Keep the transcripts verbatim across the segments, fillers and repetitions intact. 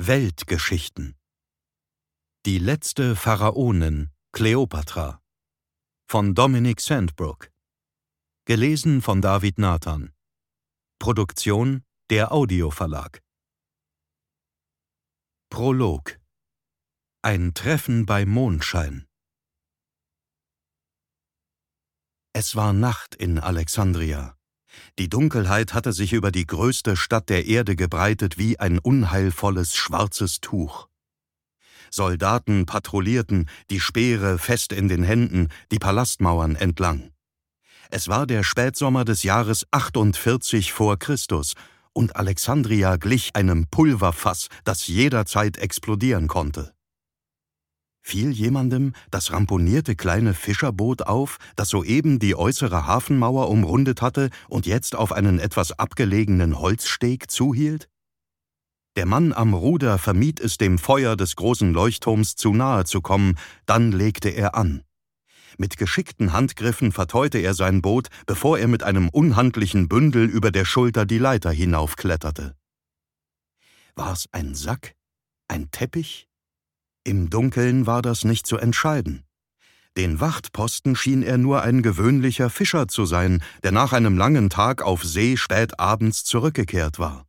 Weltgeschichten. Die letzte Pharaonin, Kleopatra, von Dominic Sandbrook. Gelesen von David Nathan. Produktion der Audioverlag. Prolog. Ein Treffen bei Mondschein. Es war Nacht in Alexandria. Die Dunkelheit hatte sich über die größte Stadt der Erde gebreitet wie ein unheilvolles schwarzes Tuch. Soldaten patrouillierten, die Speere fest in den Händen, die Palastmauern entlang. Es war der Spätsommer des Jahres achtundvierzig vor Christus, und Alexandria glich einem Pulverfass, das jederzeit explodieren konnte. Fiel jemandem das ramponierte kleine Fischerboot auf, das soeben die äußere Hafenmauer umrundet hatte und jetzt auf einen etwas abgelegenen Holzsteg zuhielt? Der Mann am Ruder vermied es, dem Feuer des großen Leuchtturms zu nahe zu kommen, dann legte er an. Mit geschickten Handgriffen verteute er sein Boot, bevor er mit einem unhandlichen Bündel über der Schulter die Leiter hinaufkletterte. War es ein Sack? Ein Teppich? Im Dunkeln war das nicht zu entscheiden. Den Wachtposten schien er nur ein gewöhnlicher Fischer zu sein, der nach einem langen Tag auf See spät abends zurückgekehrt war.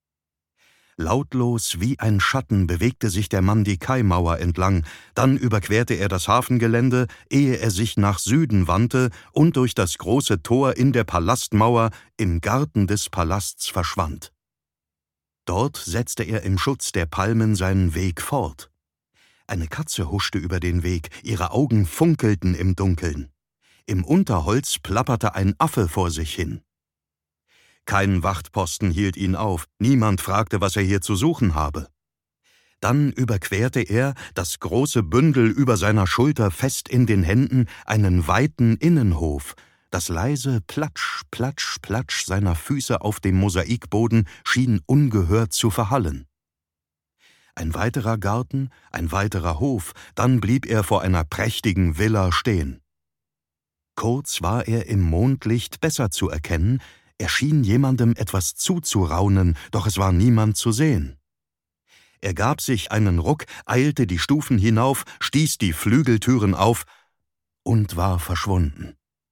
Lautlos wie ein Schatten bewegte sich der Mann die Kaimauer entlang, dann überquerte er das Hafengelände, ehe er sich nach Süden wandte und durch das große Tor in der Palastmauer im Garten des Palasts verschwand. Dort setzte er im Schutz der Palmen seinen Weg fort. Eine Katze huschte über den Weg, ihre Augen funkelten im Dunkeln. Im Unterholz plapperte ein Affe vor sich hin. Kein Wachtposten hielt ihn auf, niemand fragte, was er hier zu suchen habe. Dann überquerte er, das große Bündel über seiner Schulter fest in den Händen, einen weiten Innenhof. Das leise Platsch, Platsch, Platsch seiner Füße auf dem Mosaikboden schien ungehört zu verhallen. Ein weiterer Garten, ein weiterer Hof, dann blieb er vor einer prächtigen Villa stehen. Kurz war er im Mondlicht besser zu erkennen, er schien jemandem etwas zuzuraunen, doch es war niemand zu sehen. Er gab sich einen Ruck, eilte die Stufen hinauf, stieß die Flügeltüren auf und war verschwunden.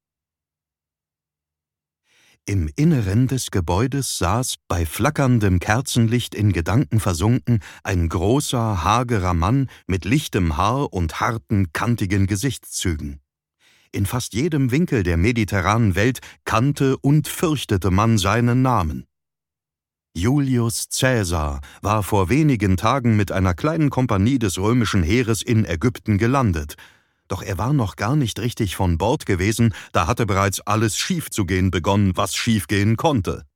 Im Inneren des Gebäudes saß, bei flackerndem Kerzenlicht in Gedanken versunken, ein großer, hagerer Mann mit lichtem Haar und harten, kantigen Gesichtszügen. In fast jedem Winkel der mediterranen Welt kannte und fürchtete man seinen Namen. Julius Caesar war vor wenigen Tagen mit einer kleinen Kompanie des römischen Heeres in Ägypten gelandet. Doch er war noch gar nicht richtig von Bord gewesen, da hatte bereits alles schiefzugehen begonnen, was schiefgehen konnte.